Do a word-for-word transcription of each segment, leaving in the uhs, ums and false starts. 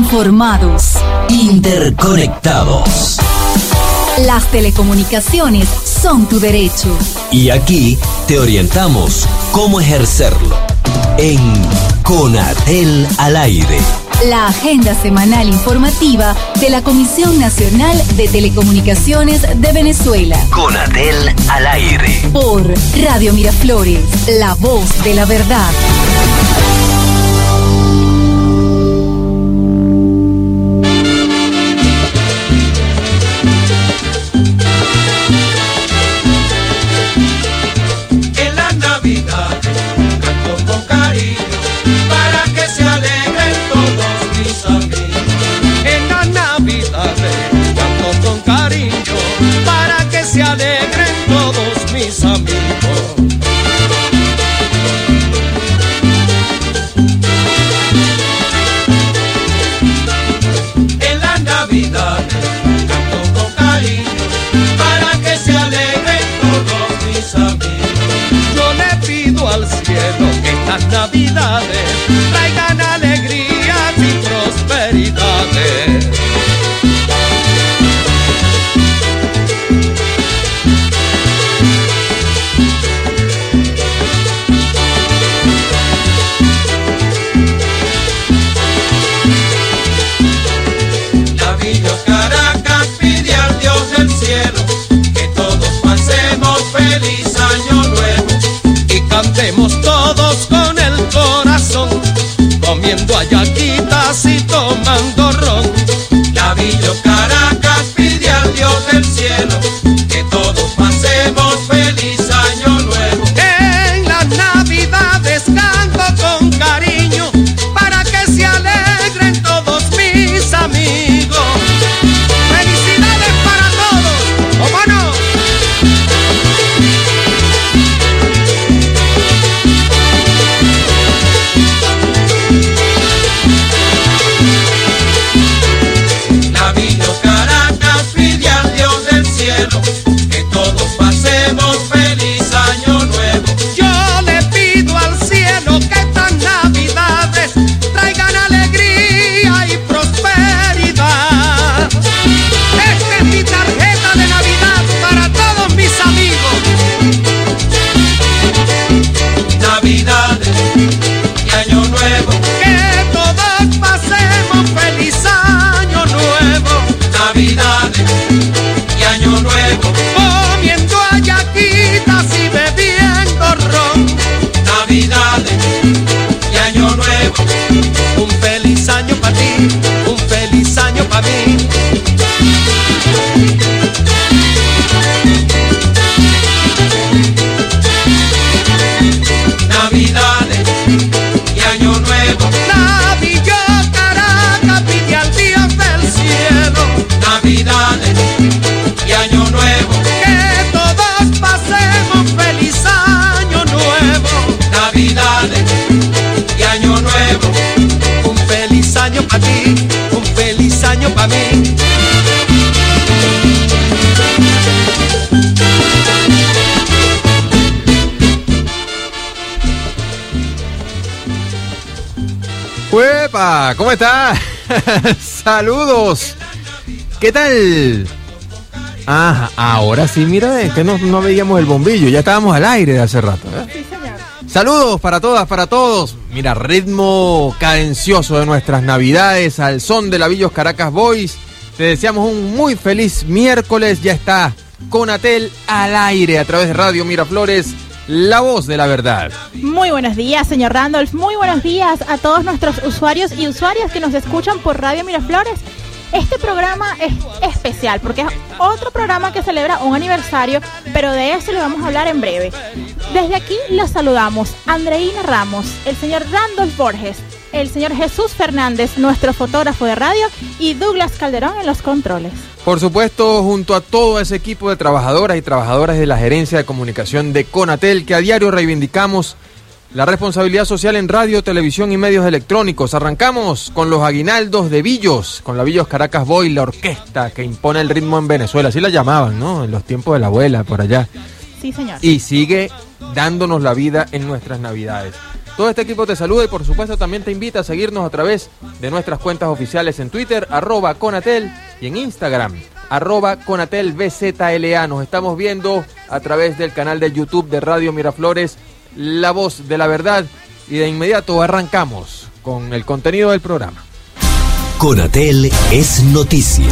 Informados. Interconectados. Las telecomunicaciones son tu derecho. Y aquí te orientamos cómo ejercerlo. En Conatel al aire. La agenda semanal informativa de la Comisión Nacional de Telecomunicaciones de Venezuela. Conatel al aire. Por Radio Miraflores, la voz de la verdad. En la Navidad canto con cariño para que se alegren todos mis amigos. En la Navidad canto con cariño para que se alegren todos mis amigos. En la Navidad canto con cariño para que se alegren todos mis amigos. Yo le pido al cielo que estas navidades traigan alegrías y prosperidades. Navillos Caracas pide al Dios del cielo que todos pasemos feliz año nuevo y cantemos todos con el corazón, comiendo hallaquitas y tomando ron. Navillos Caracas pide al Dios del cielo que todos pasemos feliz año nuevo. En las navidades canto con cariño para que se alegren todos mis amigos. ¡Felicidades para todos! ¡Cómo no! Navillos Caracas pide al Dios del cielo que todos pasemos feliz año nuevo. Yo le pido al cielo que estas navidades traigan alegría y prosperidad. Esta es mi tarjeta de Navidad para todos mis amigos. Navidades y año nuevo, que todos pasemos feliz año nuevo. Navidades y año nuevo, comiendo hallaquitas y bebiendo ron. Navidades y año nuevo, un feliz año para ti, un feliz año para mí. Navidades y año nuevo, Navillos Caracas pide al Dios del cielo. Navidades y año nuevo, que todos pasemos feliz año nuevo. Navidades y año nuevo, un feliz año para ti, un feliz año para mí. ¡Uepa! ¿Cómo está? Saludos. ¿Qué tal? Ah, ahora sí, mira, es que no, no veíamos el bombillo, ya estábamos al aire de hace rato, ¿eh? Sí, señor. Saludos para todas, para todos. Mira, ritmo cadencioso de nuestras navidades al son de Navillos Caracas Boys. Te deseamos un muy feliz miércoles. Ya está Conatel al aire a través de Radio Miraflores, la voz de la verdad. Muy buenos días, señor Randolph. Muy buenos días a todos nuestros usuarios y usuarias que nos escuchan por Radio Miraflores. Este programa es especial porque es otro programa que celebra un aniversario, pero de eso le vamos a hablar en breve. Desde aquí los saludamos Andreina Ramos, el señor Randolph Borges, el señor Jesús Fernández, nuestro fotógrafo de radio, y Douglas Calderón en los controles. Por supuesto, junto a todo ese equipo de trabajadoras y trabajadores de la Gerencia de Comunicación de Conatel, que a diario reivindicamos la responsabilidad social en radio, televisión y medios electrónicos. Arrancamos con los aguinaldos de Villos, con la Villos Caracas Boy, la orquesta que impone el ritmo en Venezuela. Así la llamaban, ¿no? En los tiempos de la abuela, por allá. Sí, señor. Y sigue dándonos la vida en nuestras navidades. Todo este equipo te saluda y por supuesto también te invita a seguirnos a través de nuestras cuentas oficiales en Twitter, arroba Conatel, y en Instagram, arroba Conatel B Z L A. Nos estamos viendo a través del canal de YouTube de Radio Miraflores, La Voz de la Verdad, y de inmediato arrancamos con el contenido del programa. Conatel es noticia.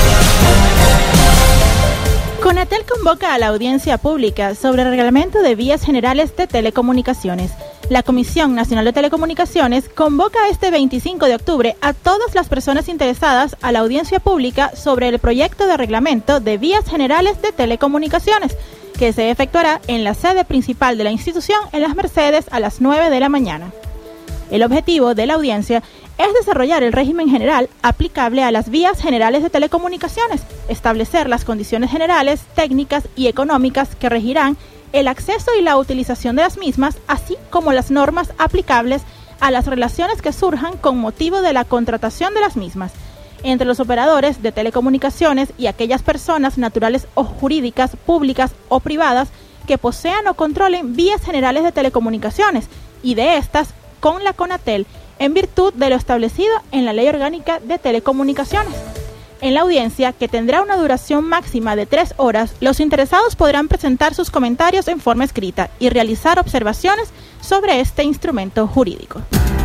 Conatel convoca a la audiencia pública sobre el reglamento de vías generales de telecomunicaciones. La Comisión Nacional de Telecomunicaciones convoca este veinticinco de octubre a todas las personas interesadas a la audiencia pública sobre el proyecto de reglamento de vías generales de telecomunicaciones, que se efectuará en la sede principal de la institución en Las Mercedes a las nueve de la mañana. El objetivo de la audiencia es desarrollar el régimen general aplicable a las vías generales de telecomunicaciones, establecer las condiciones generales, técnicas y económicas que regirán el acceso y la utilización de las mismas, así como las normas aplicables a las relaciones que surjan con motivo de la contratación de las mismas entre los operadores de telecomunicaciones y aquellas personas naturales o jurídicas, públicas o privadas que posean o controlen vías generales de telecomunicaciones, y de estas con la Conatel, en virtud de lo establecido en la Ley Orgánica de Telecomunicaciones. En la audiencia, que tendrá una duración máxima de tres horas, los interesados podrán presentar sus comentarios en forma escrita y realizar observaciones sobre este instrumento jurídico.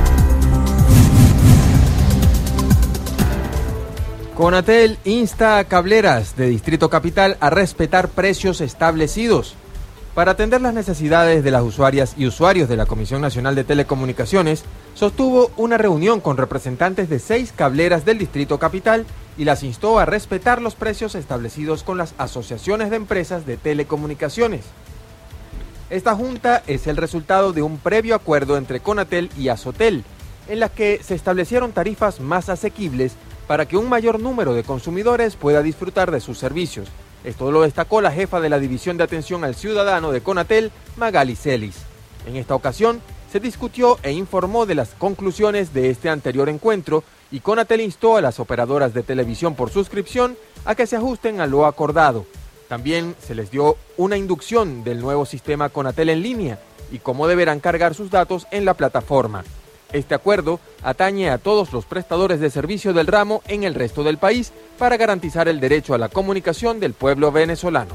Conatel insta a cableras de Distrito Capital a respetar precios establecidos. Para atender las necesidades de las usuarias y usuarios de la Comisión Nacional de Telecomunicaciones, sostuvo una reunión con representantes de seis cableras del Distrito Capital y las instó a respetar los precios establecidos con las asociaciones de empresas de telecomunicaciones. Esta junta es el resultado de un previo acuerdo entre Conatel y Azotel, en la que se establecieron tarifas más asequibles para que un mayor número de consumidores pueda disfrutar de sus servicios. Esto lo destacó la jefa de la División de Atención al Ciudadano de Conatel, Magali Celis. En esta ocasión, se discutió e informó de las conclusiones de este anterior encuentro y Conatel instó a las operadoras de televisión por suscripción a que se ajusten a lo acordado. También se les dio una inducción del nuevo sistema Conatel en línea y cómo deberán cargar sus datos en la plataforma. Este acuerdo atañe a todos los prestadores de servicio del ramo en el resto del país para garantizar el derecho a la comunicación del pueblo venezolano.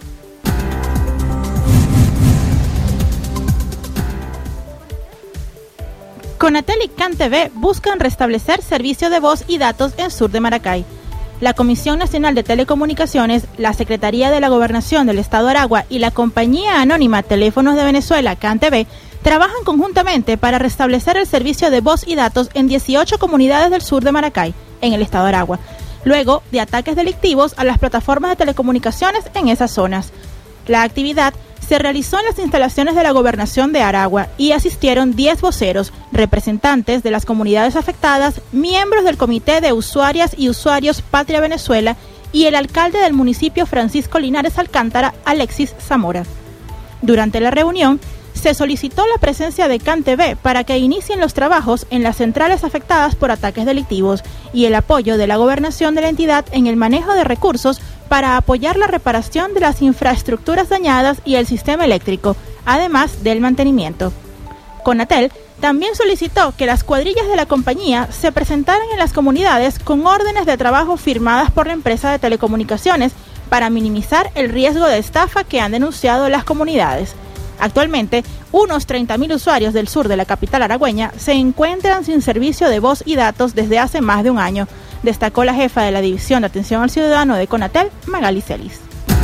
Conatel y CanTV buscan restablecer servicio de voz y datos en sur de Maracay. La Comisión Nacional de Telecomunicaciones, la Secretaría de la Gobernación del Estado Aragua y la compañía anónima Teléfonos de Venezuela, CanTV, trabajan conjuntamente para restablecer el servicio de voz y datos en dieciocho comunidades del sur de Maracay, en el estado de Aragua, luego de ataques delictivos a las plataformas de telecomunicaciones en esas zonas. La actividad se realizó en las instalaciones de la Gobernación de Aragua y asistieron diez voceros, representantes de las comunidades afectadas, miembros del Comité de Usuarias y Usuarios Patria Venezuela y el alcalde del municipio Francisco Linares Alcántara, Alexis Zamora. Durante la reunión, se solicitó la presencia de CanTV para que inicien los trabajos en las centrales afectadas por ataques delictivos y el apoyo de la gobernación de la entidad en el manejo de recursos para apoyar la reparación de las infraestructuras dañadas y el sistema eléctrico, además del mantenimiento. Conatel también solicitó que las cuadrillas de la compañía se presentaran en las comunidades con órdenes de trabajo firmadas por la empresa de telecomunicaciones para minimizar el riesgo de estafa que han denunciado las comunidades. Actualmente, unos treinta mil usuarios del sur de la capital aragüeña se encuentran sin servicio de voz y datos desde hace más de un año, destacó la jefa de la División de Atención al Ciudadano de Conatel, Magali Celis.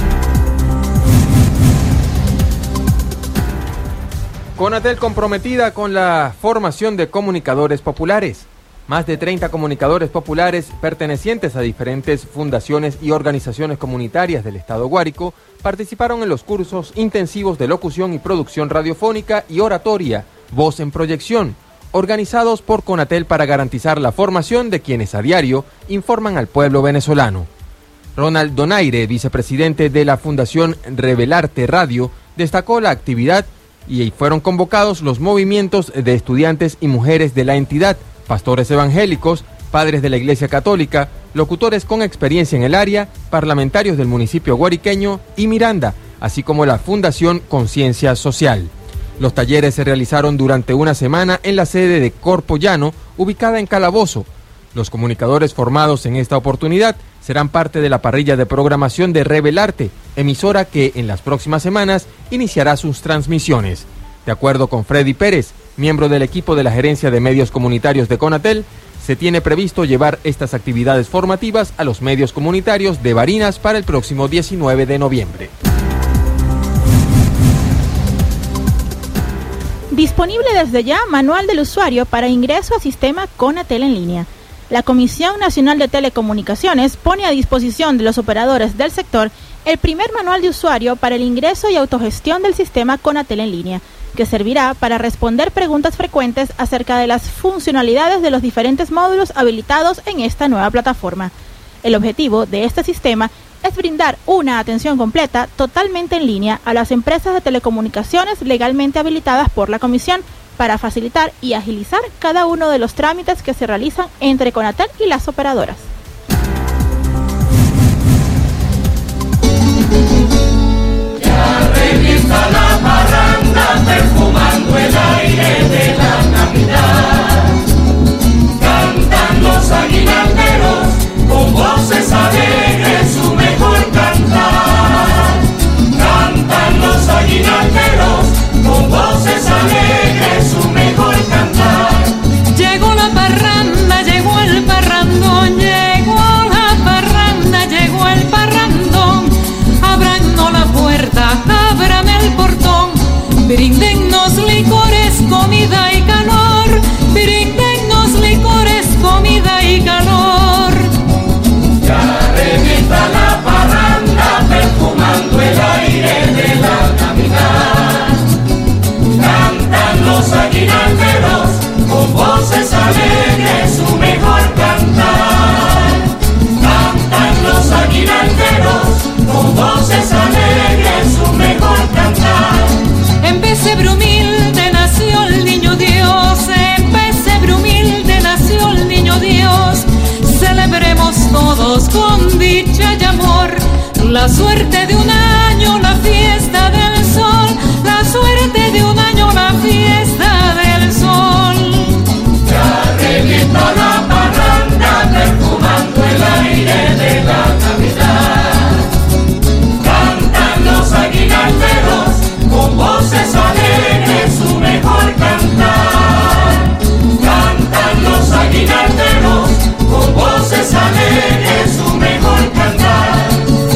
Conatel comprometida con la formación de comunicadores populares. Más de treinta comunicadores populares pertenecientes a diferentes fundaciones y organizaciones comunitarias del Estado Guárico participaron en los cursos intensivos de locución y producción radiofónica y oratoria, Voz en Proyección, organizados por Conatel para garantizar la formación de quienes a diario informan al pueblo venezolano. Ronald Donaire, vicepresidente de la Fundación Revelarte Radio, destacó la actividad y fueron convocados los movimientos de estudiantes y mujeres de la entidad, pastores evangélicos, padres de la Iglesia Católica, locutores con experiencia en el área, parlamentarios del municipio guariqueño y Miranda, así como la Fundación Conciencia Social. Los talleres se realizaron durante una semana en la sede de Corpo Llano, ubicada en Calabozo. Los comunicadores formados en esta oportunidad serán parte de la parrilla de programación de Revelarte, emisora que en las próximas semanas iniciará sus transmisiones. De acuerdo con Freddy Pérez, miembro del equipo de la Gerencia de Medios Comunitarios de Conatel, se tiene previsto llevar estas actividades formativas a los medios comunitarios de Barinas para el próximo diecinueve de noviembre. Disponible desde ya manual del usuario para ingreso a sistema Conatel en línea. La Comisión Nacional de Telecomunicaciones pone a disposición de los operadores del sector el primer manual de usuario para el ingreso y autogestión del sistema Conatel en línea, que servirá para responder preguntas frecuentes acerca de las funcionalidades de los diferentes módulos habilitados en esta nueva plataforma. El objetivo de este sistema es brindar una atención completa, totalmente en línea, a las empresas de telecomunicaciones legalmente habilitadas por la Comisión para facilitar y agilizar cada uno de los trámites que se realizan entre Conatel y las operadoras. Ya revienta la parranda perfumando el aire de la Navidad. Cantan los aguinalderos con voces alegres su mejor cantar. Cantan los aguinalderos con voces alegres su mejor cantar. Llegó la parranda, llegó el parrandón, llegó la parranda, llegó el parrandón. Abrannos la puerta, abran el portón, bríndennos licores, comida y calor, bríndennos licores, comida y calor. Ya revienta la parranda perfumando el aire de la Navidad. Cantan los aguinalderos con voces alegres su mejor cantar. Cantan los aguinalderos con voces alegres su mejor cantar. En pesebre humilde nació el niño Dios, en pesebre humilde nació el niño Dios. Celebremos todos con dicha y amor la suerte de un año, la fiesta del sol, la suerte de un año, la fiesta del sol. Ya revienta la parranda perfumando el aire de la Navidad. Cantan los aguinalderos con voces alegres su mejor cantar. Cantan los aguinalderos con voces alegres su mejor cantar.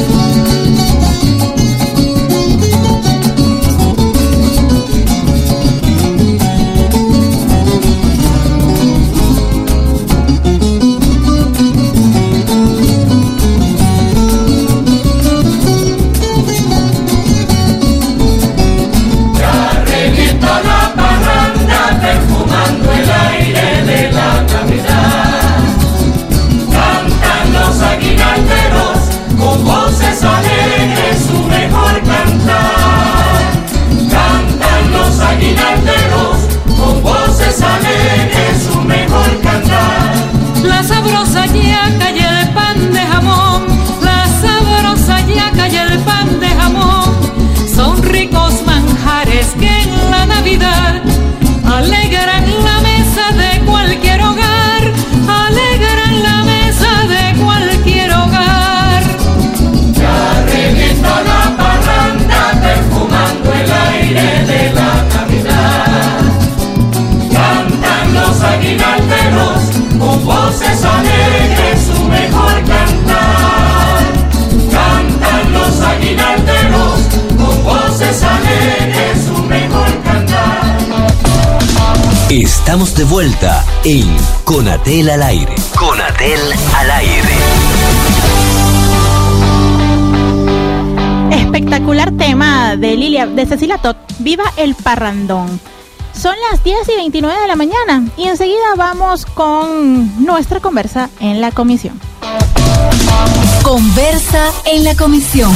Ya revienta la parranda perfumando el aire de la Navidad. Cantan los aguinalderos con voces alegres su mejor cantar. Cantan los aguinalderos con voces alegres su mejor cantar. La sabrosa yaca y el pan de jamón, la sabrosa yaca y el pan de jamón son ricos manjares que en la Navidad alegran la mesa de cualquier hogar, alegran la mesa de cualquier hogar. Ya revienta la parranda perfumando el aire de la Navidad. Cantan los aguinalderos con voces alegres su mejor cantar. Cantan los aguinalderos con voces alegres su mejor cantar. Estamos de vuelta en Conatel al aire. Conatel al aire. Espectacular tema de Lilia, de Cecilia Todd, Viva el Parrandón. Son las diez y veintinueve de la mañana y enseguida vamos con nuestra conversa en la comisión. Conversa en la comisión.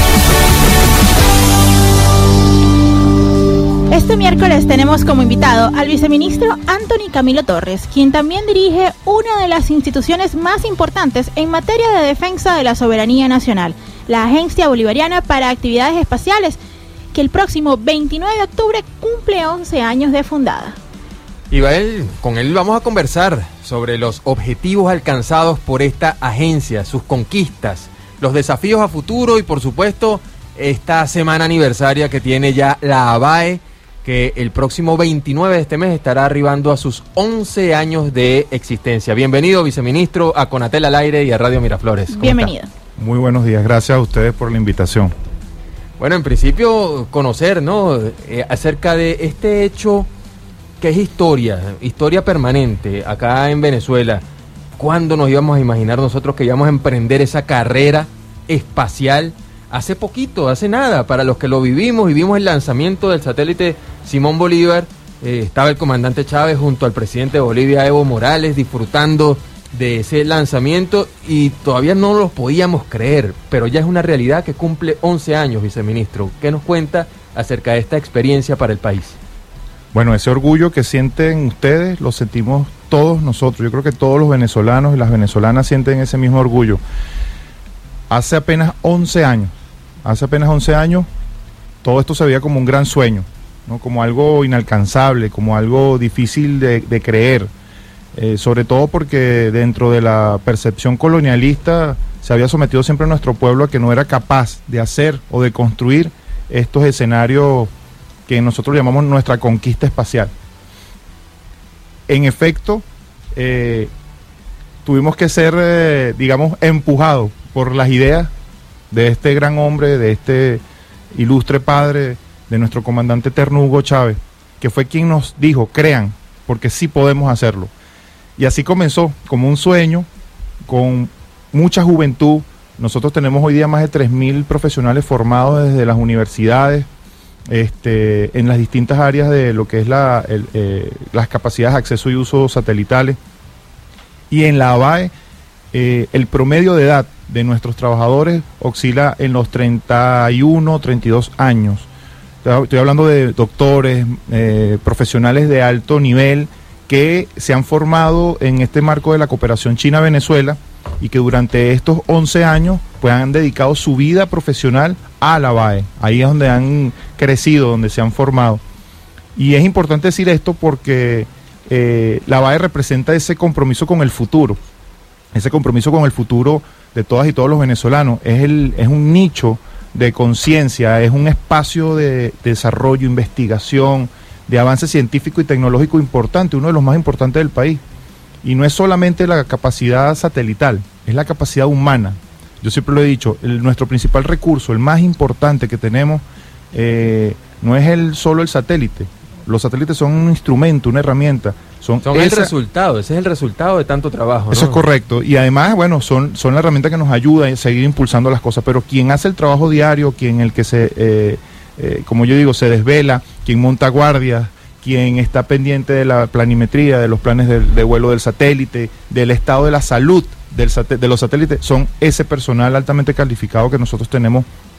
Este miércoles tenemos como invitado al viceministro Anthony Camilo Torres, quien también dirige una de las instituciones más importantes en materia de defensa de la soberanía nacional, la Agencia Bolivariana para Actividades Espaciales, que el próximo veintinueve de octubre cumple once años de fundada. Y va él, con él vamos a conversar sobre los objetivos alcanzados por esta agencia, sus conquistas, los desafíos a futuro y por supuesto esta semana aniversaria que tiene ya la ABAE, que el próximo veintinueve de este mes estará arribando a sus once años de existencia. Bienvenido, viceministro, a Conatel al Aire y a Radio Miraflores. ¿Cómo Bienvenido. está? Muy buenos días, gracias a ustedes por la invitación. Bueno, en principio conocer, ¿no?, eh, acerca de este hecho que es historia, historia permanente acá en Venezuela. ¿Cuándo nos íbamos a imaginar nosotros que íbamos a emprender esa carrera espacial? Hace poquito, hace nada, para los que lo vivimos, vivimos el lanzamiento del satélite Simón Bolívar, eh, estaba el comandante Chávez junto al presidente de Bolivia, Evo Morales, disfrutando de ese lanzamiento y todavía no lo podíamos creer, pero ya es una realidad que cumple once años, viceministro. ¿Qué nos cuenta acerca de esta experiencia para el país? Bueno, ese orgullo que sienten ustedes lo sentimos todos nosotros. Yo creo que todos los venezolanos y las venezolanas sienten ese mismo orgullo. Hace apenas once años, hace apenas once años, todo esto se veía como un gran sueño, ¿no? Como algo inalcanzable, como algo difícil de, de creer, eh, sobre todo porque dentro de la percepción colonialista se había sometido siempre a nuestro pueblo a que no era capaz de hacer o de construir estos escenarios que nosotros llamamos nuestra conquista espacial. En efecto, eh, tuvimos que ser, eh, digamos, empujados por las ideas de este gran hombre, de este ilustre padre, de nuestro comandante eterno Hugo Chávez, que fue quien nos dijo, crean, porque sí podemos hacerlo. Y así comenzó, como un sueño, con mucha juventud. Nosotros tenemos hoy día más de tres mil profesionales formados desde las universidades, este, en las distintas áreas de lo que es la, el, eh, las capacidades de acceso y uso satelitales. Y en la ABAE, eh, el promedio de edad de nuestros trabajadores oscila en los treinta y uno, treinta y dos años. Estoy hablando de doctores, eh, profesionales de alto nivel que se han formado en este marco de la cooperación China-Venezuela y que durante estos once años pues han dedicado su vida profesional a la ABAE. Ahí es donde han crecido, donde se han formado. Y es importante decir esto porque eh, la ABAE representa ese compromiso con el futuro, ese compromiso con el futuro de todas y todos los venezolanos. Es, el, es un nicho de conciencia, es un espacio de, de desarrollo, investigación, de avance científico y tecnológico importante, uno de los más importantes del país. Y no es solamente la capacidad satelital, es la capacidad humana. Yo siempre lo he dicho, el, nuestro principal recurso, el más importante que tenemos, eh, no es el solo el satélite. Los satélites son un instrumento, una herramienta. Son, son esa, el resultado, ese es el resultado de tanto trabajo, ¿no? Eso es correcto. Y además, bueno, son, son la herramienta que nos ayuda a seguir impulsando las cosas. Pero quien hace el trabajo diario, quien el que se, eh, eh, como yo digo, se desvela, quien monta guardias, quien está pendiente de la planimetría, de los planes de, de vuelo del satélite, del estado de la salud del sat- de los satélites, son ese personal altamente calificado que nosotros tenemos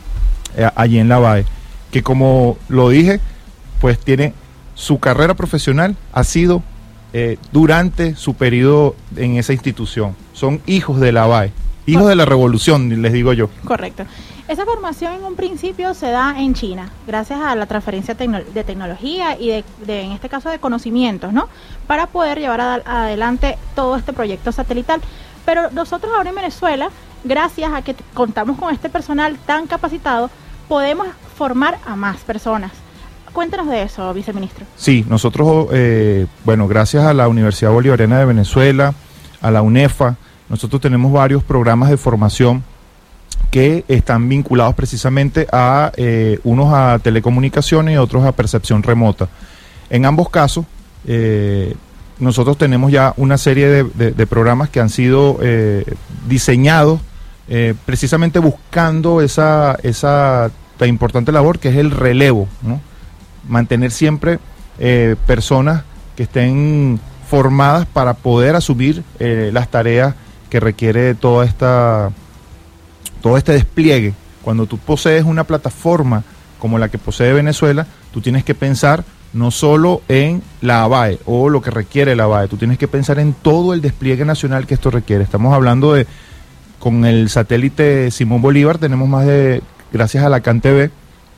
eh, allí en la ABAE, que como lo dije, pues tiene su carrera profesional, ha sido eh, durante su periodo en esa institución. Son hijos de la ABAE, hijos Cor- de la revolución, les digo yo. Correcto. Esa formación en un principio se da en China, gracias a la transferencia tecno- de tecnología y de, de, en este caso, de conocimientos, ¿no? Para poder llevar a, adelante todo este proyecto satelital. Pero nosotros ahora en Venezuela, gracias a que t- contamos con este personal tan capacitado, podemos formar a más personas. Cuéntanos de eso, viceministro. Sí, nosotros, eh, bueno, gracias a la Universidad Bolivariana de Venezuela, a la UNEFA, nosotros tenemos varios programas de formación que están vinculados precisamente a eh, unos a telecomunicaciones y otros a percepción remota. En ambos casos, eh, nosotros tenemos ya una serie de, de, de programas que han sido eh, diseñados eh, precisamente buscando esa, esa tan importante labor que es el relevo, ¿no? Mantener siempre eh, personas que estén formadas para poder asumir eh, las tareas que requiere toda esta todo este despliegue. Cuando tú posees una plataforma como la que posee Venezuela, tú tienes que pensar no solo en la ABAE o lo que requiere la ABAE, tú tienes que pensar en todo el despliegue nacional que esto requiere. Estamos hablando de, con el satélite Simón Bolívar, tenemos más de, gracias a la CAN T V,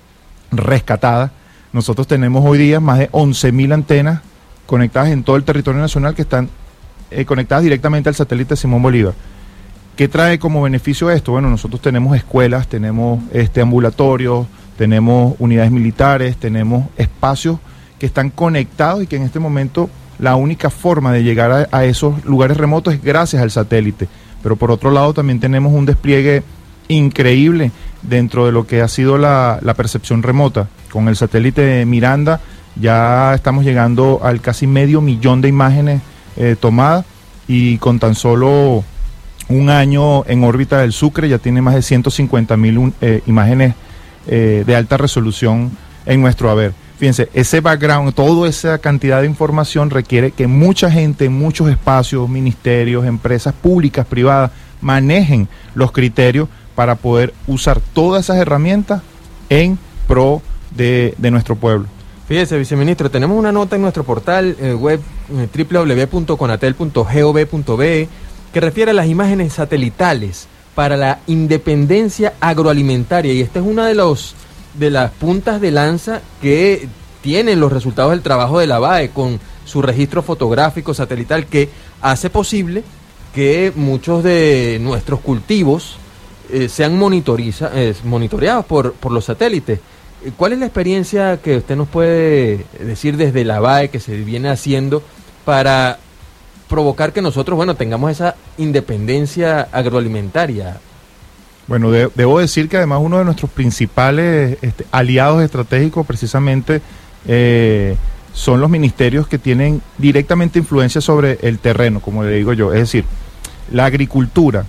rescatadas. Nosotros tenemos hoy día más de once mil antenas conectadas en todo el territorio nacional que están eh, conectadas directamente al satélite Simón Bolívar. ¿Qué trae como beneficio esto? Bueno, nosotros tenemos escuelas, tenemos este, ambulatorios, tenemos unidades militares, tenemos espacios que están conectados y que en este momento la única forma de llegar a, a esos lugares remotos es gracias al satélite. Pero por otro lado también tenemos un despliegue increíble dentro de lo que ha sido la, la percepción remota. Con el satélite Miranda ya estamos llegando al casi medio millón de imágenes eh, tomadas, y con tan solo un año en órbita del Sucre ya tiene más de ciento cincuenta mil eh, imágenes eh, de alta resolución en nuestro haber. Fíjense, ese background, toda esa cantidad de información requiere que mucha gente en muchos espacios, ministerios, empresas públicas, privadas, manejen los criterios para poder usar todas esas herramientas en pro de, de nuestro pueblo. Fíjese, viceministro, tenemos una nota en nuestro portal eh, web eh, doble u doble u doble u punto conatel punto gov punto be que refiere a las imágenes satelitales para la independencia agroalimentaria, y esta es una de los de las puntas de lanza que tienen los resultados del trabajo de la B A E con su registro fotográfico satelital, que hace posible que muchos de nuestros cultivos eh, sean monitoriza, eh, monitoreados por, por los satélites. ¿Cuál es la experiencia que usted nos puede decir desde la B A E que se viene haciendo para provocar que nosotros, bueno, tengamos esa independencia agroalimentaria? Bueno, de, debo decir que además uno de nuestros principales este, aliados estratégicos precisamente eh, son los ministerios que tienen directamente influencia sobre el terreno, como le digo yo. Es decir, la agricultura,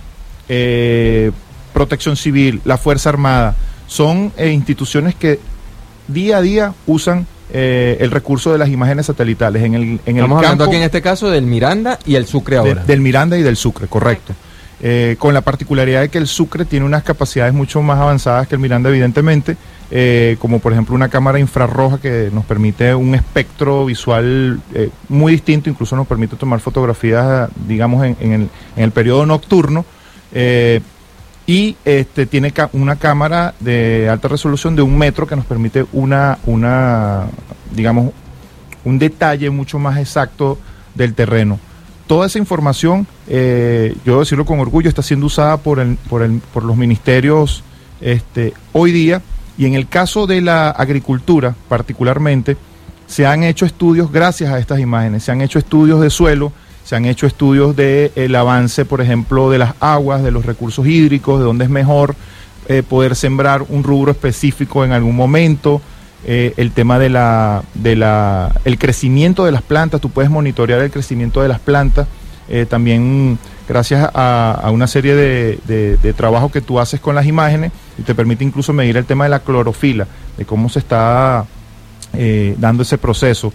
eh, protección civil, la Fuerza Armada, son eh, instituciones que día a día usan eh, el recurso de las imágenes satelitales. En el, en Estamos el hablando campo, aquí en este caso del Miranda y el Sucre ahora. De, del Miranda y del Sucre, correcto. Eh, con la particularidad de que el Sucre tiene unas capacidades mucho más avanzadas que el Miranda, evidentemente, eh, como por ejemplo una cámara infrarroja que nos permite un espectro visual eh, muy distinto, incluso nos permite tomar fotografías, digamos, en, en, el, en el periodo nocturno, eh, y este, tiene ca una cámara de alta resolución de un metro que nos permite una, una, digamos, un detalle mucho más exacto del terreno. Toda esa información, eh, yo debo decirlo con orgullo, está siendo usada por, el, por, el, por los ministerios este, hoy día, y en el caso de la agricultura particularmente, se han hecho estudios gracias a estas imágenes, se han hecho estudios de suelo, se han hecho estudios del avance, por ejemplo, de las aguas, de los recursos hídricos, de dónde es mejor eh, poder sembrar un rubro específico en algún momento. Eh, el tema de la, de la, el crecimiento de las plantas, tú puedes monitorear el crecimiento de las plantas, eh, también gracias a, a una serie de, de, de trabajo que tú haces con las imágenes, y te permite incluso medir el tema de la clorofila, de cómo se está eh, dando ese proceso.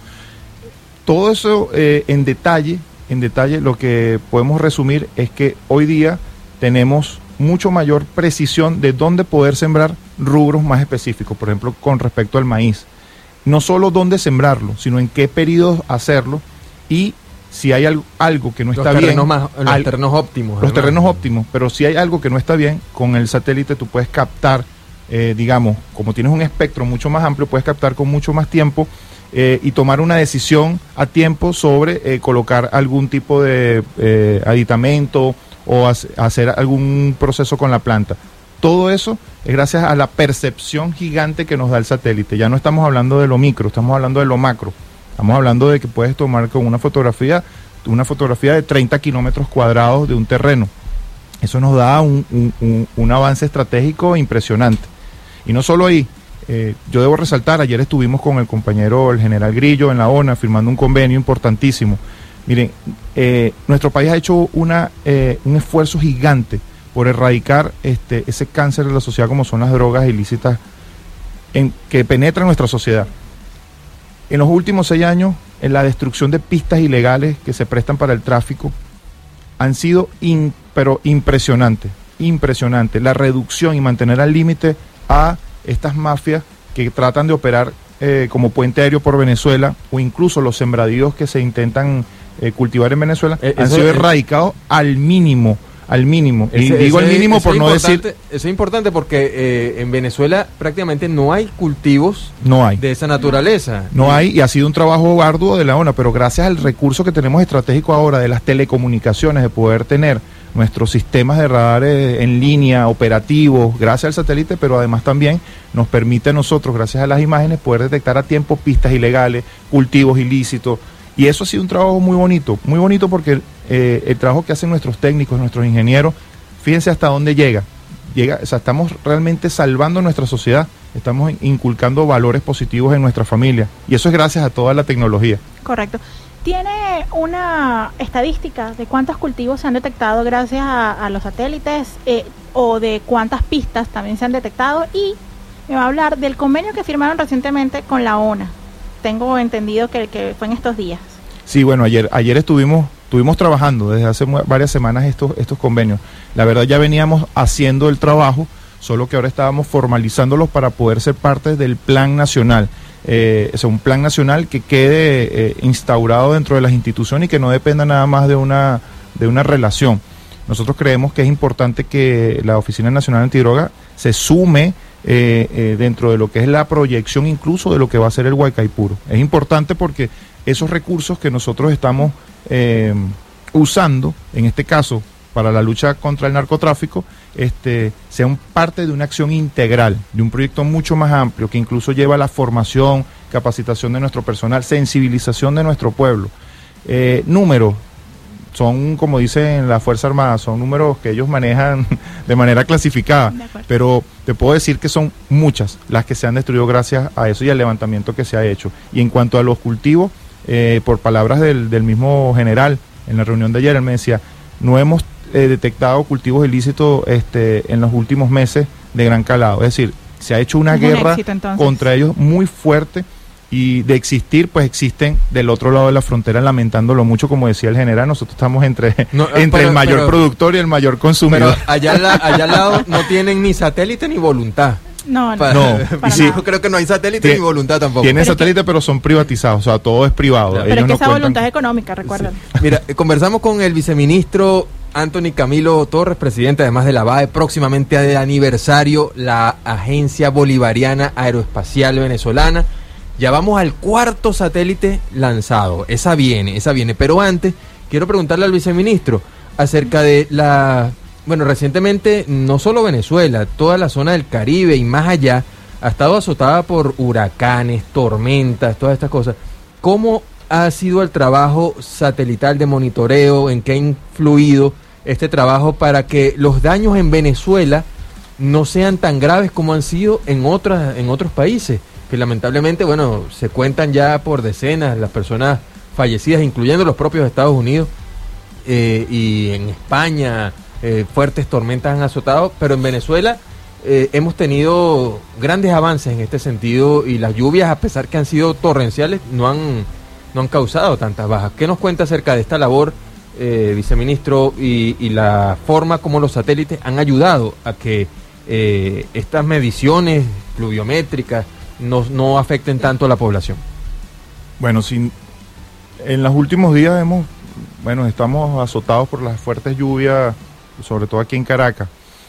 Todo eso eh, en detalle, en detalle lo que podemos resumir es que hoy día tenemos mucho mayor precisión de dónde poder sembrar rubros más específicos, por ejemplo, con respecto al maíz. No solo dónde sembrarlo, sino en qué periodos hacerlo, y si hay algo, algo que no está bien. Más, los al, terrenos óptimos. Los además. terrenos óptimos, pero si hay algo que no está bien, con el satélite tú puedes captar, eh, digamos, como tienes un espectro mucho más amplio, puedes captar con mucho más tiempo eh, y tomar una decisión a tiempo sobre eh, colocar algún tipo de eh, aditamento o hacer algún proceso con la planta. Todo eso es gracias a la percepción gigante que nos da el satélite. Ya no estamos hablando de lo micro, estamos hablando de lo macro. Estamos hablando de que puedes tomar con una fotografía, una fotografía de treinta kilómetros cuadrados de un terreno. Eso nos da un, un, un, un avance estratégico impresionante. Y no solo ahí, eh, yo debo resaltar, ayer estuvimos con el compañero, el general Grillo, en la O N A, firmando un convenio importantísimo. Miren, eh, nuestro país ha hecho una, eh, un esfuerzo gigante por erradicar este, ese cáncer de la sociedad como son las drogas ilícitas en, que penetran nuestra sociedad. En los últimos seis años, en la destrucción de pistas ilegales que se prestan para el tráfico han sido in, pero impresionantes, impresionantes. La reducción y mantener al límite a estas mafias que tratan de operar eh, como puente aéreo por Venezuela, o incluso los sembradíos que se intentan Eh, cultivar en Venezuela, eh, han sido erradicados al mínimo, al mínimo. Y Ese- digo ese- al mínimo eso por es no importante- decir Eso es importante porque eh, en Venezuela prácticamente no hay cultivos no hay. de esa naturaleza. No hay, y ha sido un trabajo arduo de la ONA, pero gracias al recurso que tenemos estratégico ahora de las telecomunicaciones, de poder tener nuestros sistemas de radares en línea, operativos, gracias al satélite, pero además también nos permite a nosotros, gracias a las imágenes, poder detectar a tiempo pistas ilegales, cultivos ilícitos, y eso ha sido un trabajo muy bonito, muy bonito porque eh, el trabajo que hacen nuestros técnicos, nuestros ingenieros, fíjense hasta dónde llega. Llega, o sea, estamos realmente salvando nuestra sociedad, estamos inculcando valores positivos en nuestra familia, y eso es gracias a toda la tecnología. Correcto. ¿Tiene una estadística de cuántos cultivos se han detectado gracias a, a los satélites eh, o de cuántas pistas también se han detectado? Y me va a hablar del convenio que firmaron recientemente con la ONA. Tengo entendido que, que fue en estos días. Sí, bueno, ayer ayer estuvimos estuvimos trabajando desde hace mu- varias semanas estos estos convenios. La verdad ya veníamos haciendo el trabajo, solo que ahora estábamos formalizándolos para poder ser parte del plan nacional. Eh, es un plan nacional que quede eh, instaurado dentro de las instituciones y que no dependa nada más de una de una relación. Nosotros creemos que es importante que la Oficina Nacional Antidroga se sume eh, eh, dentro de lo que es la proyección incluso de lo que va a ser el Guaycaipuro. Es importante porque esos recursos que nosotros estamos eh, usando, en este caso para la lucha contra el narcotráfico, este, sean parte de una acción integral, de un proyecto mucho más amplio, que incluso lleva la formación, capacitación de nuestro personal, sensibilización de nuestro pueblo. Eh, números, son, como dicen en la Fuerza Armada, son números que ellos manejan de manera clasificada, De acuerdo. pero te puedo decir que son muchas las que se han destruido gracias a eso y al levantamiento que se ha hecho. Y en cuanto a los cultivos, eh, por palabras del, del mismo general, en la reunión de ayer, él me decía, no hemos eh, detectado cultivos ilícitos este, en los últimos meses de gran calado. Es decir, se ha hecho una Es un guerra éxito, entonces. contra ellos muy fuerte, y de existir, pues existen del otro lado de la frontera, lamentándolo mucho, como decía el general. Nosotros estamos entre, No, eh, entre pero- el mayor pero- productor y el mayor Pero consumidor. allá, al la- allá al lado no tienen ni satélite ni voluntad. No, no. Para- No, para y sí, nada. Yo creo que no hay satélite Tie- ni voluntad tampoco. Tienen Pero es satélite, pero son privatizados, o sea, todo es privado. Claro. Pero Ellos es que no esa cuentan- voluntad es económica, recuerden. Mira, eh, conversamos con el viceministro Anthony Camilo Torres, presidente además de la B A E, próximamente de aniversario la Agencia Bolivariana Aeroespacial Venezolana. Ya vamos al cuarto satélite lanzado, esa viene, esa viene. Pero antes, quiero preguntarle al viceministro acerca de la... Bueno, recientemente no solo Venezuela, toda la zona del Caribe y más allá ha estado azotada por huracanes, tormentas, todas estas cosas. ¿Cómo ha sido el trabajo satelital de monitoreo? ¿En qué ha influido este trabajo para que los daños en Venezuela no sean tan graves como han sido en otras en otros países? Que lamentablemente, bueno, se cuentan ya por decenas las personas fallecidas, incluyendo los propios Estados Unidos, eh, y en España eh, fuertes tormentas han azotado, pero en Venezuela eh, hemos tenido grandes avances en este sentido, y las lluvias, a pesar que han sido torrenciales, no han, no han causado tantas bajas. ¿Qué nos cuenta acerca de esta labor, eh, viceministro, y, y la forma como los satélites han ayudado a que eh, estas mediciones pluviométricas no, no afecten tanto a la población? Bueno, sin, en los últimos días hemos, bueno, estamos azotados por las fuertes lluvias, sobre todo aquí en Caracas.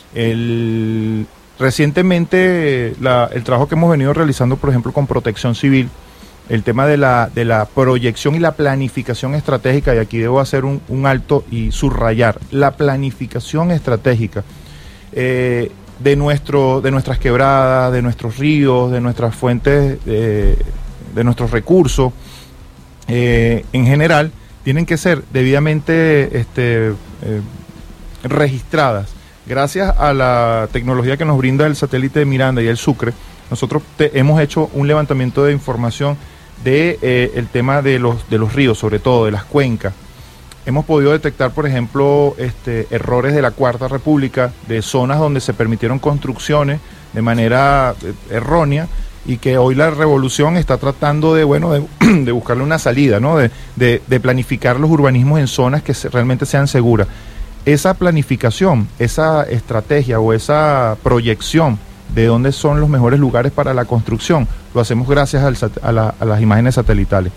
El, recientemente, la, el trabajo que hemos venido realizando, por ejemplo, con Protección Civil, el tema de la, de la proyección y la planificación estratégica, y aquí debo hacer un, un alto y subrayar, la planificación estratégica eh, de, nuestro, de nuestras quebradas, de nuestros ríos, de nuestras fuentes, eh, de nuestros recursos, eh, en general, tienen que ser debidamente este, eh, registradas. Gracias a la tecnología que nos brinda el satélite de Miranda y el Sucre, nosotros te, hemos hecho un levantamiento de información de eh, el tema de los, de los ríos, sobre todo de las cuencas. Hemos podido detectar, por ejemplo, este, errores de la Cuarta República, de zonas donde se permitieron construcciones de manera eh, errónea, y que hoy la revolución está tratando de, bueno, de, de buscarle una salida, ¿no? De, de, de planificar los urbanismos en zonas que se, realmente sean seguras. Esa planificación, esa estrategia o esa proyección de dónde son los mejores lugares para la construcción, lo hacemos gracias al, a, la, a las imágenes satelitales.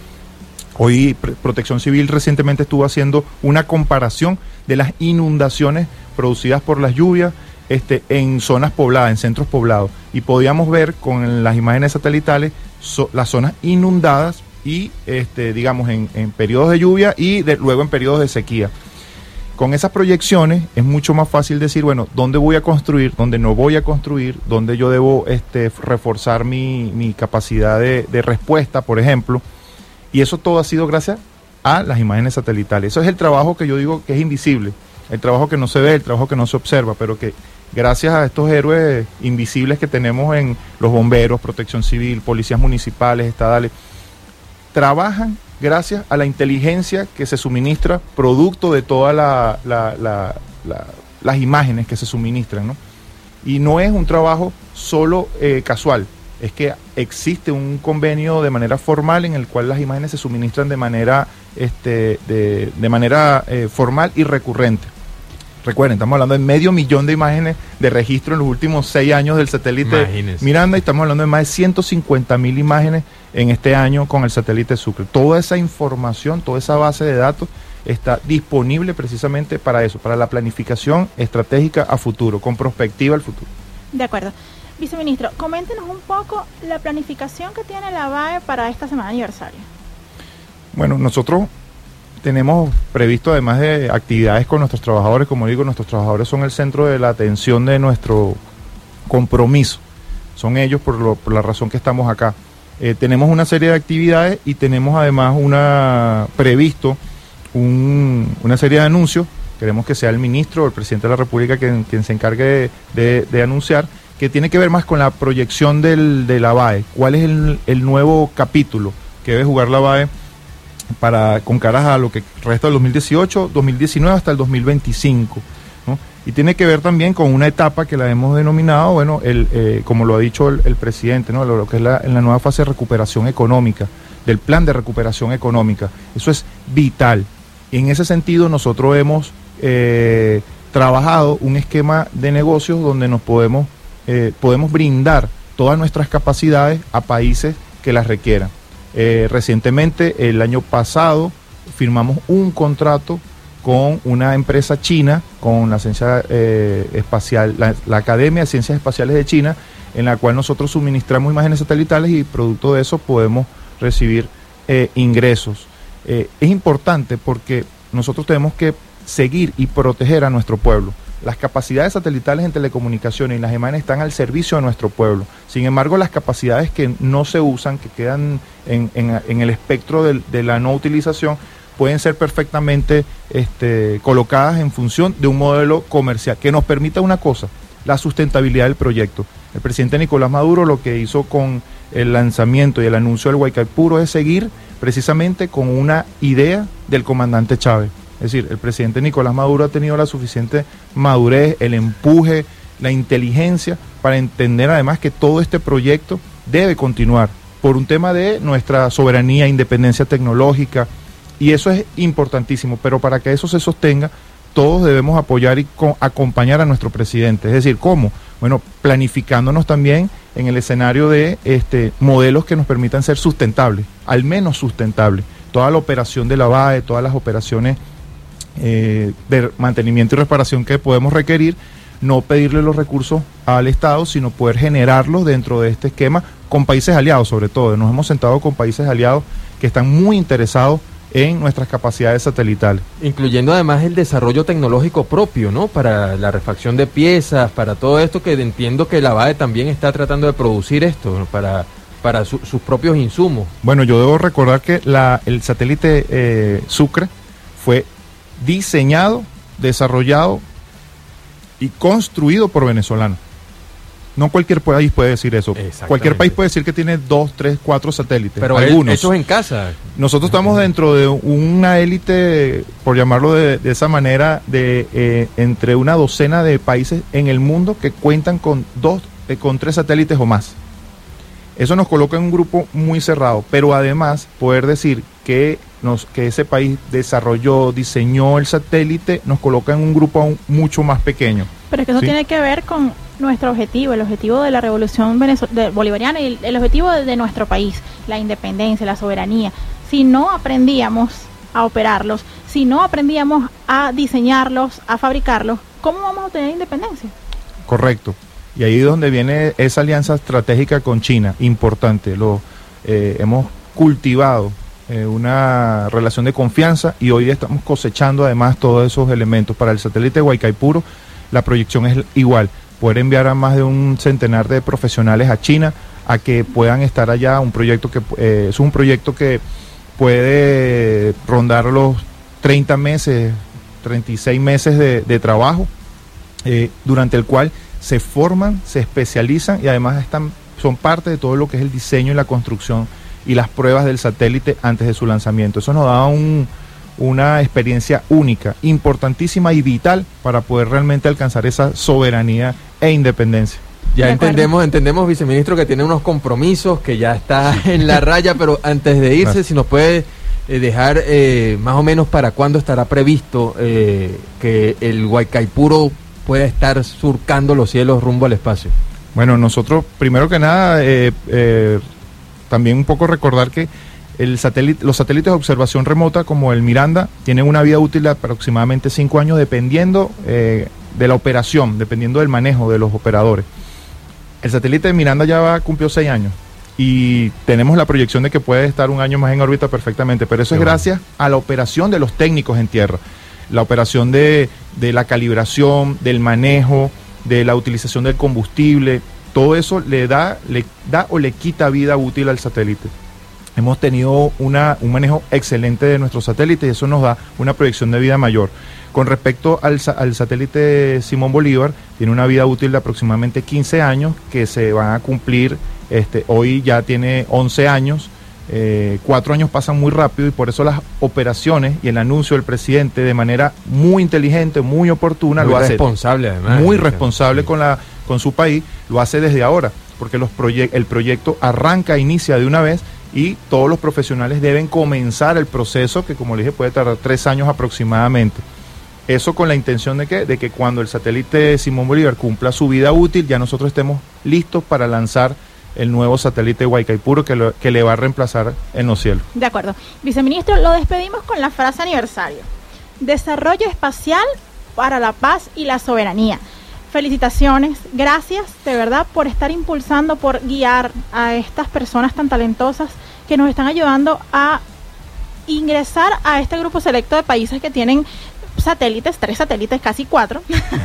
Hoy Protección Civil recientemente estuvo haciendo una comparación de las inundaciones producidas por las lluvias este, en zonas pobladas, en centros poblados. Y podíamos ver con las imágenes satelitales so, las zonas inundadas y, este, digamos, en, en periodos de lluvia y de, luego en periodos de sequía. Con esas proyecciones es mucho más fácil decir, bueno, dónde voy a construir, dónde no voy a construir, dónde yo debo este, reforzar mi, mi capacidad de, de respuesta, por ejemplo. Y eso todo ha sido gracias a las imágenes satelitales. Eso es el trabajo que yo digo que es invisible, el trabajo que no se ve, el trabajo que no se observa, pero que gracias a estos héroes invisibles que tenemos en los bomberos, protección civil, policías municipales, estadales, trabajan gracias a la inteligencia que se suministra producto de todas la, la, la, la, las imágenes que se suministran, ¿no? Y no es un trabajo solo eh, casual, es que existe un convenio de manera formal en el cual las imágenes se suministran de manera, este, de, de manera eh, formal y recurrente. Recuerden, estamos hablando de medio millón de imágenes de registro en los últimos seis años del satélite Imagínese. Miranda, y estamos hablando de más de ciento cincuenta mil imágenes en este año con el satélite Sucre. Toda esa información, toda esa base de datos está disponible precisamente para eso, para la planificación estratégica a futuro, con perspectiva al futuro. De acuerdo. Viceministro, coméntenos un poco la planificación que tiene la B A E para esta semana aniversario. Bueno, nosotros tenemos previsto, además de actividades con nuestros trabajadores, como digo, nuestros trabajadores son el centro de la atención de nuestro compromiso. Son ellos por, lo, por la razón que estamos acá. Eh, tenemos una serie de actividades y tenemos además una previsto un, una serie de anuncios. Queremos que sea el ministro o el presidente de la República quien, quien se encargue de, de, de anunciar, que tiene que ver más con la proyección del, de la B A E. ¿Cuál es el, el nuevo capítulo que debe jugar la B A E para con caras a lo que resta del dos mil dieciocho, dos mil diecinueve hasta el dos mil veinticinco, ¿no? Y tiene que ver también con una etapa que la hemos denominado, bueno, el, eh, como lo ha dicho el, el presidente, ¿no? Lo, lo que es la, en la nueva fase de recuperación económica, del plan de recuperación económica. Eso es vital. Y en ese sentido nosotros hemos eh, trabajado un esquema de negocios donde nos podemos, eh, podemos brindar todas nuestras capacidades a países que las requieran. Eh, recientemente, el año pasado, firmamos un contrato con una empresa china, con la ciencia eh, espacial, la, la Academia de Ciencias Espaciales de China, en la cual nosotros suministramos imágenes satelitales y producto de eso podemos recibir eh, ingresos. Eh, es importante porque nosotros tenemos que seguir y proteger a nuestro pueblo. Las capacidades satelitales en telecomunicaciones y las imágenes están al servicio de nuestro pueblo. Sin embargo, las capacidades que no se usan, que quedan en, en, en el espectro de, de la no utilización, pueden ser perfectamente este, colocadas en función de un modelo comercial que nos permita una cosa, la sustentabilidad del proyecto. El presidente Nicolás Maduro lo que hizo con el lanzamiento y el anuncio del Guaycaipuro es seguir precisamente con una idea del comandante Chávez. Es decir, el presidente Nicolás Maduro ha tenido la suficiente madurez, el empuje, la inteligencia para entender además que todo este proyecto debe continuar por un tema de nuestra soberanía, independencia tecnológica, y eso es importantísimo, pero para que eso se sostenga, todos debemos apoyar y co- acompañar a nuestro presidente. Es decir, ¿cómo? Bueno, planificándonos también en el escenario de este modelos que nos permitan ser sustentables, al menos sustentables. Toda la operación de la B A E, todas las operaciones Eh, de mantenimiento y reparación que podemos requerir, no pedirle los recursos al Estado, sino poder generarlos dentro de este esquema con países aliados, sobre todo. Nos hemos sentado con países aliados que están muy interesados en nuestras capacidades satelitales. Incluyendo además el desarrollo tecnológico propio, ¿no? Para la refacción de piezas, para todo esto que entiendo que la B A E también está tratando de producir esto, ¿no? para, para su, sus propios insumos. Bueno, yo debo recordar que la, el satélite eh, Sucre fue diseñado, desarrollado y construido por venezolanos. No cualquier país puede decir eso. Cualquier país puede decir que tiene dos, tres, cuatro satélites. Pero algunos. Eso es en casa. Nosotros estamos dentro de una élite, por llamarlo de, de esa manera, de eh, entre una docena de países en el mundo que cuentan con dos, eh, con tres satélites o más. Eso nos coloca en un grupo muy cerrado, pero además poder decir que, nos, que ese país desarrolló, diseñó el satélite, nos coloca en un grupo aún mucho más pequeño. Pero es que eso ¿sí? tiene que ver con nuestro objetivo, el objetivo de la revolución venezol- de bolivariana y el, el objetivo de, de nuestro país, la independencia, la soberanía. Si no aprendíamos a operarlos, si no aprendíamos a diseñarlos, a fabricarlos, ¿cómo vamos a obtener independencia? Correcto. Y ahí es donde viene esa alianza estratégica con China, importante. Lo, eh, hemos cultivado eh, una relación de confianza y hoy estamos cosechando además todos esos elementos. Para el satélite Huaycaipuro la proyección es igual, poder enviar a más de un centenar de profesionales a China a que puedan estar allá. Un proyecto que eh, es un proyecto que puede rondar los treinta meses, treinta y seis meses de, de trabajo, eh, durante el cual se forman, se especializan y además están, son parte de todo lo que es el diseño y la construcción y las pruebas del satélite antes de su lanzamiento. Eso nos da un, una experiencia única, importantísima y vital para poder realmente alcanzar esa soberanía e independencia. Ya entendemos, entendemos, viceministro, que tiene unos compromisos, que ya está en la raya, pero antes de irse, Gracias. si nos puede eh, dejar eh, más o menos para cuándo estará previsto eh, que el Huaycaipuro pueda estar surcando los cielos rumbo al espacio. Bueno, nosotros, primero que nada, eh, eh, también un poco recordar que el satélite, los satélites de observación remota como el Miranda tienen una vida útil de aproximadamente cinco años dependiendo eh, de la operación, dependiendo del manejo de los operadores. El satélite de Miranda ya va, cumplió seis años y tenemos la proyección de que puede estar un año más en órbita perfectamente, pero eso Qué es bueno. gracias a la operación de los técnicos en tierra, la operación de, de la calibración, del manejo, de la utilización del combustible. Todo eso le da, le da o le quita vida útil al satélite. Hemos tenido una, un manejo excelente de nuestros satélites y eso nos da una proyección de vida mayor. Con respecto al, al satélite Simón Bolívar, tiene una vida útil de aproximadamente quince años que se van a cumplir, este, hoy ya tiene once años, eh, cuatro años pasan muy rápido y por eso las operaciones y el anuncio del presidente de manera muy inteligente, muy oportuna, Muy lo hace responsable además. muy Sí. responsable con la con su país, lo hace desde ahora, porque los proye- el proyecto arranca, inicia de una vez y todos los profesionales deben comenzar el proceso que, como le dije, puede tardar tres años aproximadamente. Eso con la intención de que, de que cuando el satélite Simón Bolívar cumpla su vida útil, ya nosotros estemos listos para lanzar el nuevo satélite Huaycaipuro que, lo, que le va a reemplazar en los cielos. De acuerdo. Viceministro, lo despedimos con la frase aniversario. Desarrollo espacial para la paz y la soberanía. Felicitaciones, gracias de verdad por estar impulsando, por guiar a estas personas tan talentosas que nos están ayudando a ingresar a este grupo selecto de países que tienen satélites, tres satélites, casi cuatro,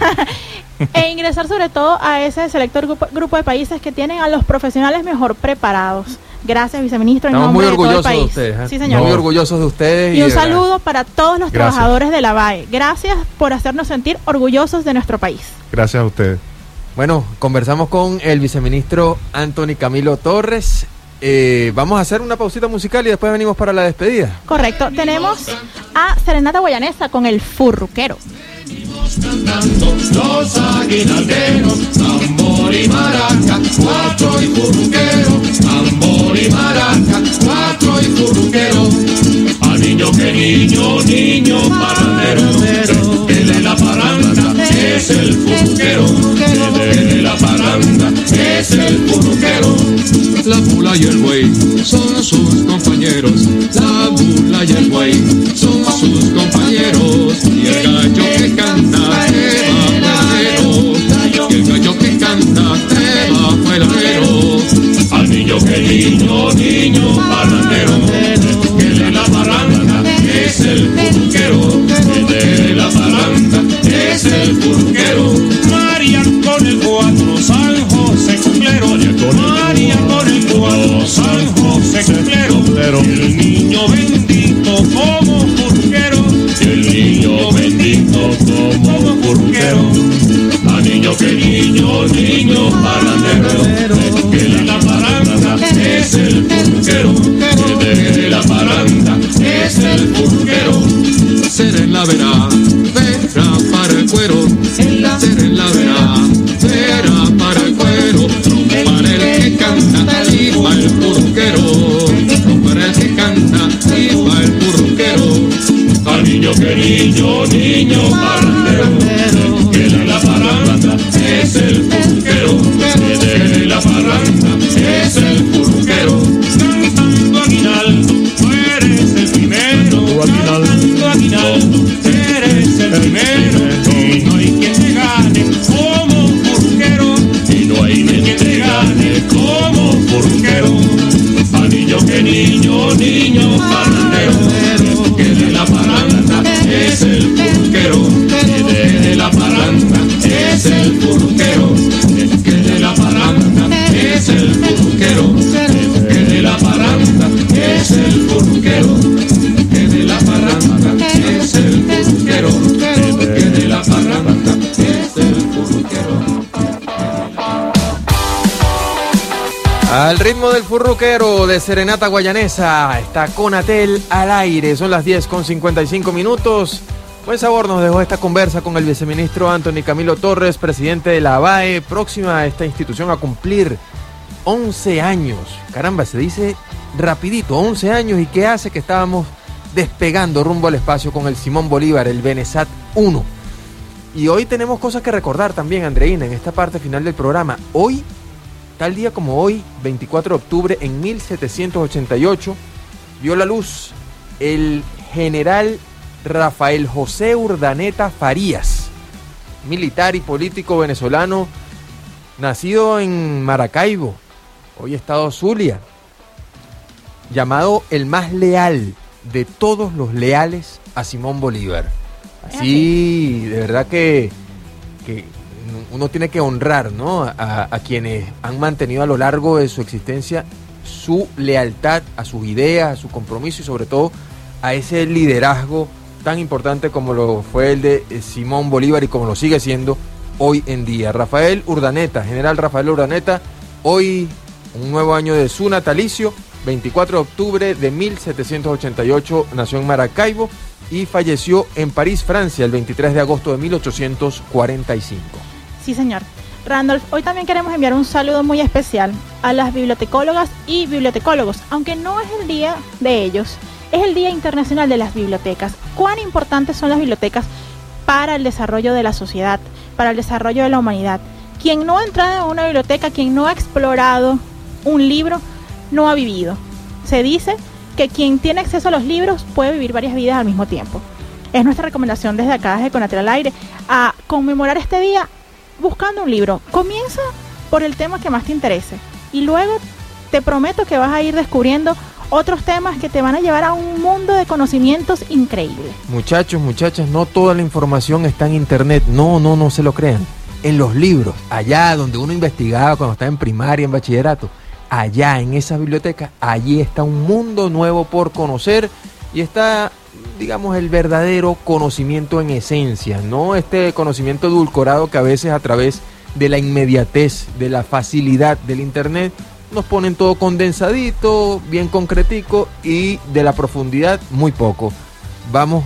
e ingresar sobre todo a ese selecto grupo, grupo de países que tienen a los profesionales mejor preparados. Gracias, viceministro, en Estamos nombre muy de todo el orgullosos de país. ustedes. ¿eh? Sí, señor. Muy orgullosos de ustedes. Y un de verdad. saludo para todos los Gracias. trabajadores de la B A E. Gracias por hacernos sentir orgullosos de nuestro país. Gracias a ustedes. Bueno, conversamos con el viceministro Anthony Camilo Torres. Eh, vamos a hacer una pausita musical y después venimos para la despedida. Correcto. Tenemos a Serenata Guayanesa con el Furruquero. Cantando los aguinalderos, tambor y maraca, cuatro y furruquero, tambor y maraca, cuatro y furruquero. Al niño que niño, niño parrandero, que de la parranda es el furruquero, que de la parranda es el furruquero. La mula y el buey son sus compañeros, la mula y el buey son sus compañeros, y el gallo que canta debajo el alero, y el gallo que canta debajo el alero. Al niño que niño, niño parrandero, que de la parranda es el furruquero, que de la parranda es el furruquero. María con el cuatro, San José cumplero, María con el cuatro, San José cumplero, el niño bendito como furruquero, el niño bendito como furruquero. A niño que niño, niño parrandero, que de la parranda es el furruquero, que de la parranda es el furruquero. Ser en la verá, verá para el cuero, ser en la verá, verá para el cuero, para el que canta y para el furruquero, para el que canta y para el furruquero. Al niño que niño, niño parrandero, que de la parranda es el furruquero, que de la parranda es el furruquero. Cantando aguinaldo, tú eres el primero, cantando aguinaldo, eres el primero, y no hay quien te es el furruquero, el que de la parranda, es el furruquero, el que de la parranda, es el furruquero, el que de la parranda, es el furruquero, el que de la parranda, es el furruquero. Al ritmo del furruquero de Serenata Guayanesa está Conatel al aire. Son las diez con cincuenta y cinco minutos. Buen sabor nos dejó esta conversa con el viceministro Anthony Camilo Torres, presidente de la A B A E, próxima a esta institución a cumplir once años. Caramba, se dice rapidito, once años. ¿Y qué hace? Que estábamos despegando rumbo al espacio con el Simón Bolívar, el Benesat uno. Y hoy tenemos cosas que recordar también, Andreina, en esta parte final del programa. Hoy, tal día como hoy, veinticuatro de octubre, en mil setecientos ochenta y ocho, vio la luz el general Rafael José Urdaneta Farías, militar y político venezolano, nacido en Maracaibo, hoy estado Zulia, llamado el más leal de todos los leales a Simón Bolívar. Así, de verdad que, que uno tiene que honrar, ¿no?, a, a quienes han mantenido a lo largo de su existencia su lealtad a sus ideas, a su compromiso y sobre todo a ese liderazgo tan importante como lo fue el de Simón Bolívar y como lo sigue siendo hoy en día. Rafael Urdaneta, general Rafael Urdaneta, hoy un nuevo año de su natalicio, veinticuatro de octubre de mil setecientos ochenta y ocho, nació en Maracaibo y falleció en París, Francia, el veintitrés de agosto de mil ochocientos cuarenta y cinco. Sí, señor. Randolph, hoy también queremos enviar un saludo muy especial a las bibliotecólogas y bibliotecólogos, aunque no es el día de ellos. Es el Día Internacional de las Bibliotecas. ¿Cuán importantes son las bibliotecas para el desarrollo de la sociedad, para el desarrollo de la humanidad? Quien no ha entrado en una biblioteca, quien no ha explorado un libro, no ha vivido. Se dice que quien tiene acceso a los libros puede vivir varias vidas al mismo tiempo. Es nuestra recomendación desde acá, desde Conatel al aire, a conmemorar este día buscando un libro. Comienza por el tema que más te interese y luego te prometo que vas a ir descubriendo otros temas que te van a llevar a un mundo de conocimientos increíble. Muchachos, muchachas, no toda la información está en internet. No, no, no se lo crean. En los libros, allá donde uno investigaba cuando estaba en primaria, en bachillerato, allá en esa biblioteca, allí está un mundo nuevo por conocer y está, digamos, el verdadero conocimiento en esencia, no este conocimiento edulcorado que a veces a través de la inmediatez, de la facilidad del internet, nos ponen todo condensadito, bien concretico y de la profundidad muy poco. Vamos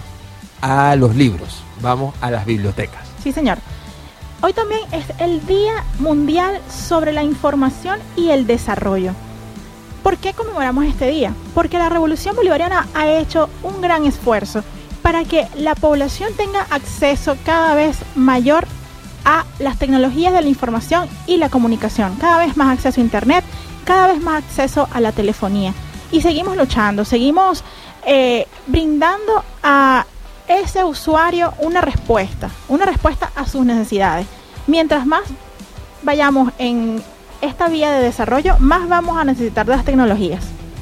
a los libros, vamos a las bibliotecas. Sí, señor. Hoy también es el Día Mundial sobre la Información y el Desarrollo. ¿Por qué conmemoramos este día? Porque la Revolución Bolivariana ha hecho un gran esfuerzo para que la población tenga acceso cada vez mayor a las tecnologías de la información y la comunicación, cada vez más acceso a internet, cada vez más acceso a la telefonía. Y seguimos luchando, seguimos eh, brindando a ese usuario una respuesta, una respuesta a sus necesidades. Mientras más vayamos en esta vía de desarrollo, más vamos a necesitar de las tecnologías.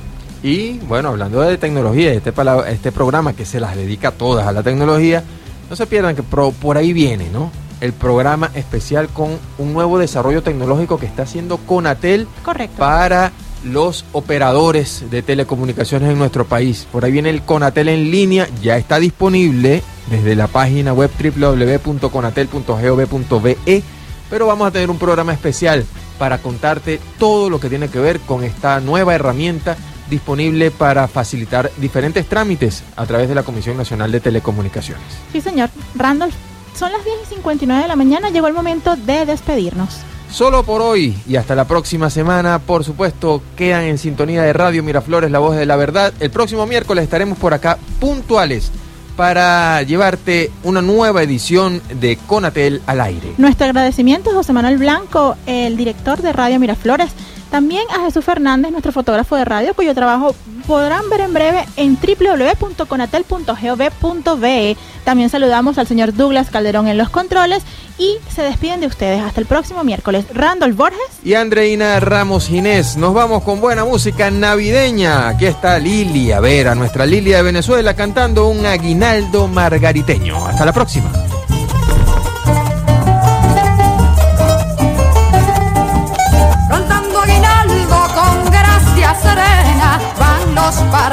Y bueno, hablando de tecnología, este, palabra, este programa que se las dedica todas a la tecnología, no se pierdan que pro, por ahí viene, ¿no?, el programa especial con un nuevo desarrollo tecnológico que está haciendo Conatel. Correcto. Para los operadores de telecomunicaciones en nuestro país. Por ahí viene el Conatel en línea, ya está disponible desde la página web doble u doble u doble u punto conatel punto gov punto be, pero vamos a tener un programa especial para contarte todo lo que tiene que ver con esta nueva herramienta disponible para facilitar diferentes trámites a través de la Comisión Nacional de Telecomunicaciones. Sí, señor. Randolph, son las diez y cincuenta y nueve de la mañana, llegó el momento de despedirnos. Solo por hoy y hasta la próxima semana, por supuesto, quedan en sintonía de Radio Miraflores, la voz de la verdad. El próximo miércoles estaremos por acá puntuales para llevarte una nueva edición de Conatel al aire. Nuestro agradecimiento a José Manuel Blanco, el director de Radio Miraflores, también a Jesús Fernández, nuestro fotógrafo de radio, cuyo trabajo podrán ver en breve en doble u doble u doble u punto conatel punto gov punto be. También saludamos al señor Douglas Calderón en los controles y se despiden de ustedes hasta el próximo miércoles. Randolph Borges y Andreina Ramos Ginés. Nos vamos con buena música navideña. Aquí está Lilia Vera, nuestra Lilia de Venezuela, cantando un aguinaldo margariteño. Hasta la próxima.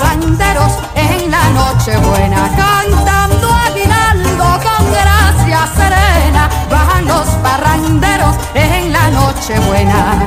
parranderos en la noche buena. Canta